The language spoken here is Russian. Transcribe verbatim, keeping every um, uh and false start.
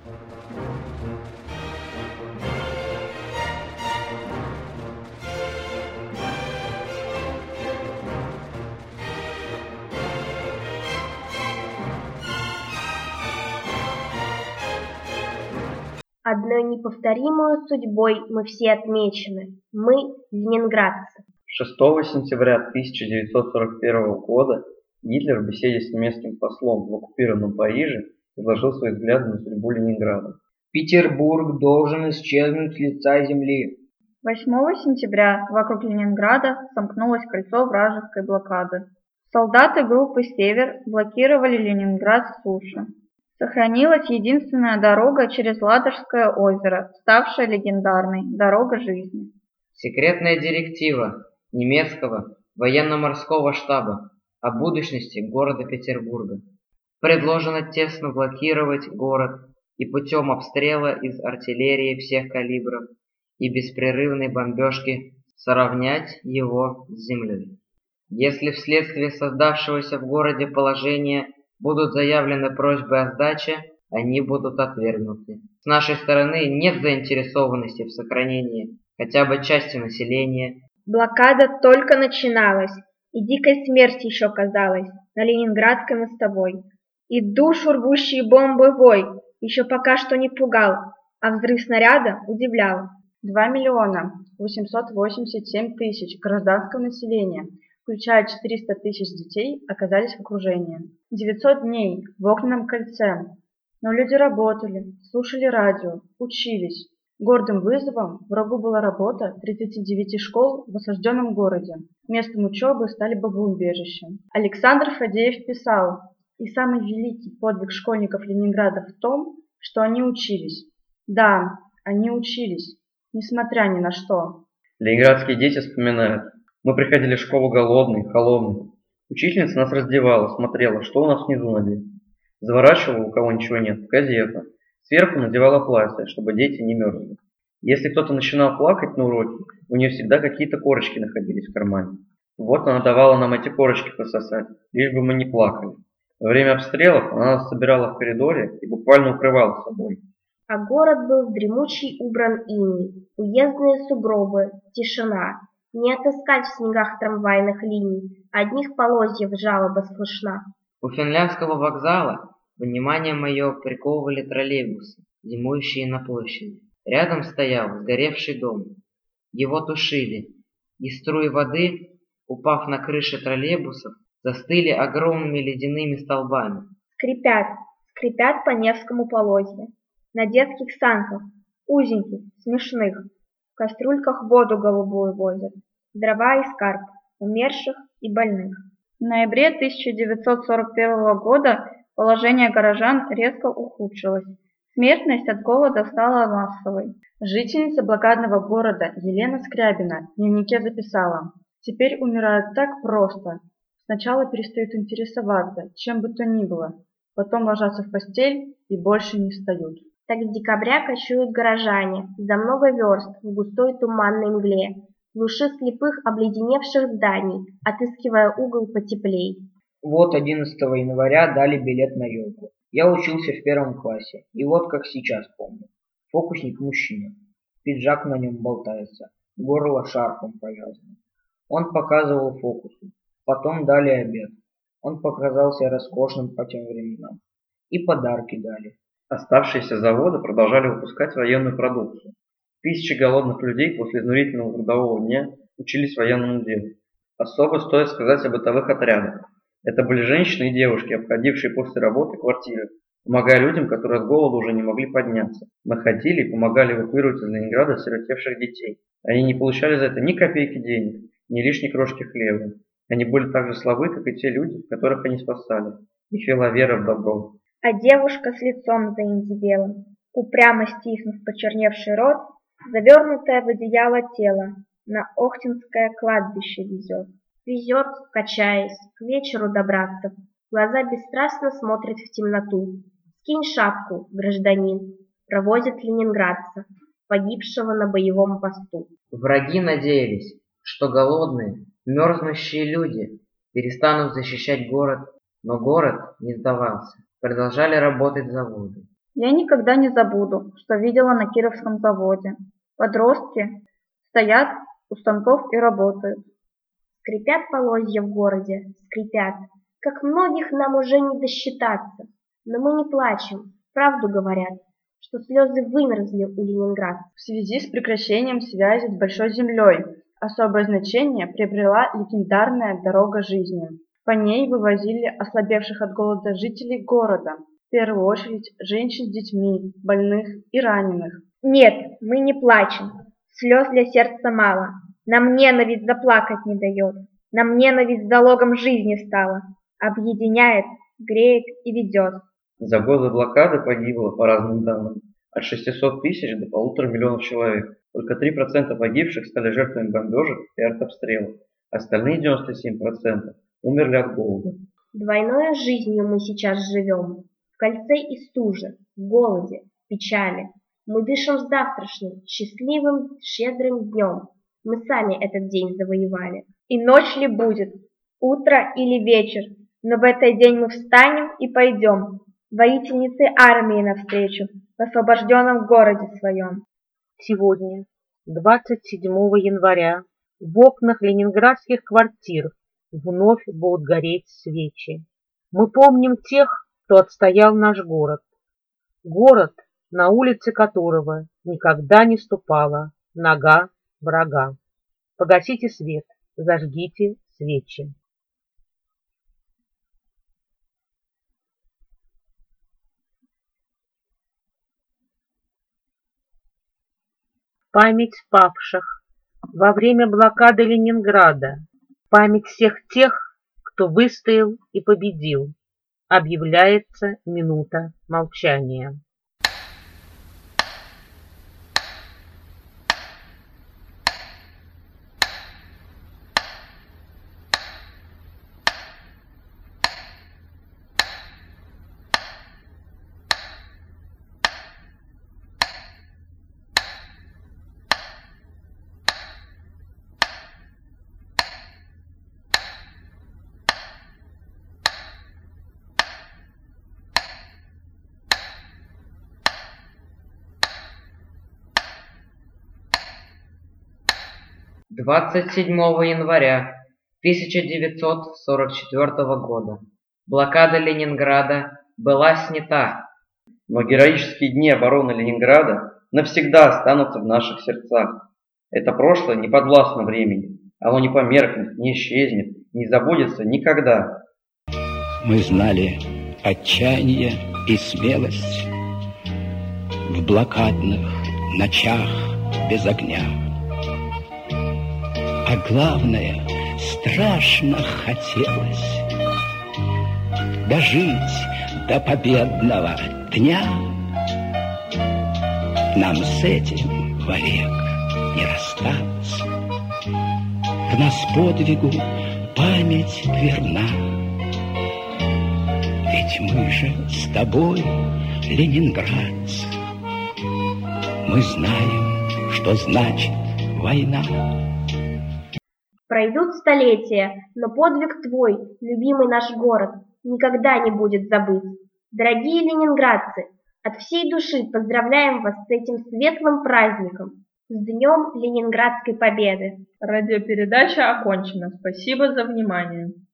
Одной неповторимой судьбой мы все отмечены. Мы ленинградцы. шестого сентября тысяча девятьсот сорок первого года Гитлер в беседе с немецким послом в оккупированном Париже изложил свои взгляды на судьбу Ленинграда. Петербург должен исчезнуть с лица земли. восьмого сентября вокруг Ленинграда сомкнулось кольцо вражеской блокады. Солдаты группы «Север» блокировали Ленинград с суши. Сохранилась единственная дорога через Ладожское озеро, ставшая легендарной «Дорога жизни». Секретная директива немецкого военно-морского штаба о будущности города Петербурга. Предложено тесно блокировать город и путем обстрела из артиллерии всех калибров и беспрерывной бомбежки сравнять его с землей. Если вследствие создавшегося в городе положения будут заявлены просьбы о сдаче, они будут отвергнуты. С нашей стороны нет заинтересованности в сохранении хотя бы части населения. Блокада только начиналась, и дикой смерть еще казалась на Ленинградской мостовой. И душу рвущие бомбы вой еще пока что не пугал, а взрыв снаряда удивлял. два миллиона восемьсот восемьдесят семь тысяч гражданского населения, включая четыреста тысяч детей, оказались в окружении. девятьсот дней в огненном кольце. Но люди работали, слушали радио, учились. Гордым вызовом врагу была работа тридцати девяти школ в осажденном городе. Местом учебы стали бомбоубежищем. Александр Фадеев писал: «И самый великий подвиг школьников Ленинграда в том, что они учились. Да, они учились, несмотря ни на что». Ленинградские дети вспоминают: мы приходили в школу голодные, холодные. Учительница нас раздевала, смотрела, что у нас внизу надето. Заворачивала, у кого ничего нет, в газету. Сверху надевала платье, чтобы дети не мерзли. Если кто-то начинал плакать на уроке, у нее всегда какие-то корочки находились в кармане. Вот она давала нам эти корочки пососать, лишь бы мы не плакали. Во время обстрелов она нас собирала в коридоре и буквально укрывала собой. А город был в дремучий убран иней, уездные сугробы, тишина. Не отыскать в снегах трамвайных линий, одних полозьев жалоба слышна. У Финляндского вокзала внимание мое приковывали троллейбусы, зимующие на площади. Рядом стоял сгоревший дом. Его тушили, и струи воды, упав на крыши троллейбусов, застыли огромными ледяными столбами. Скрипят, скрипят по Невскому полозья. На детских санках, узеньких, смешных, в кастрюльках воду голубую возят, дрова и скарб, умерших и больных. В ноябре тысяча девятьсот сорок первого года положение горожан резко ухудшилось. Смертность от голода стала массовой. Жительница блокадного города Елена Скрябина в дневнике записала: «Теперь умирают так просто. Сначала перестают интересоваться, чем бы то ни было, потом ложатся в постель и больше не встают». Так с декабря кочуют горожане за много верст в густой туманной мгле, в глуши слепых обледеневших зданий, отыскивая угол потеплей. Вот одиннадцатого января дали билет на елку. Я учился в первом классе, и вот как сейчас помню. Фокусник мужчина. Пиджак на нем болтается, горло шарфом повязано. Он показывал фокусы. Потом дали обед. Он показался роскошным по тем временам. И подарки дали. Оставшиеся заводы продолжали выпускать военную продукцию. Тысячи голодных людей после изнурительного трудового дня учились военному делу. Особо стоит сказать о бытовых отрядах. Это были женщины и девушки, обходившие после работы квартиры, помогая людям, которые от голода уже не могли подняться. Находили и помогали эвакуировать из Ленинграда осиротевших детей. Они не получали за это ни копейки денег, ни лишней крошки хлеба. Они были так же слабы, как и те люди, которых они спасали. Их вела вера в добро. А девушка с лицом заиндевелым, упрямо стиснув почерневший рот, завернутое в одеяло тело, на Охтинское кладбище везет. Везет, качаясь, к вечеру добраться. Глаза бесстрастно смотрят в темноту. Скинь шапку, гражданин. Провозят ленинградца, погибшего на боевом посту. Враги надеялись, что голодные, мерзнущие люди перестанут защищать город, но город не сдавался. Продолжали работать заводы. Я никогда не забуду, что видела на Кировском заводе. Подростки стоят у станков и работают. Скрипят полозья в городе, скрипят, как многих нам уже не досчитаться. Но мы не плачем, правду говорят, что слезы вымерзли у ленинградцев. В связи с прекращением связи с Большой Землей особое значение приобрела легендарная дорога жизни. По ней вывозили ослабевших от голода жителей города, в первую очередь женщин с детьми, больных и раненых. Нет, мы не плачем, слез для сердца мало. Нам ненависть заплакать не дает, нам ненависть залогом жизни стала. Объединяет, греет и ведет. За годы блокады погибло, по разным данным, от шестисот тысяч до полутора миллионов человек. Только три процента погибших стали жертвами бомбежек и артобстрелов. Остальные девяносто семь процентов умерли от голода. Двойной жизнью мы сейчас живем. В кольце и стуже, в голоде, в печали. Мы дышим завтрашним, счастливым, щедрым днем. Мы сами этот день завоевали. И ночь ли будет, утро или вечер, но в этот день мы встанем и пойдем, воительницы армии навстречу, в освобожденном городе своем. Сегодня, двадцать седьмого января, в окнах ленинградских квартир вновь будут гореть свечи. Мы помним тех, кто отстоял наш город. Город, на улице которого никогда не ступала нога врага. Погасите свет, зажгите свечи. Память павших во время блокады Ленинграда, память всех тех, кто выстоял и победил. Объявляется минута молчания. двадцать седьмого января тысяча девятьсот сорок четвёртого года блокада Ленинграда была снята. Но героические дни обороны Ленинграда навсегда останутся в наших сердцах. Это прошлое не подвластно времени. Оно не померкнет, не исчезнет, не забудется никогда. Мы знали отчаяние и смелость в блокадных ночах без огня. А главное, страшно хотелось дожить до победного дня. Нам с этим вовек не расстаться. К нас подвигу память верна. Ведь мы же с тобой, ленинградцы, мы знаем, что значит война. Пройдут столетия, но подвиг твой, любимый наш город, никогда не будет забыт. Дорогие ленинградцы, от всей души поздравляем вас с этим светлым праздником, с Днем Ленинградской Победы. Радиопередача окончена. Спасибо за внимание.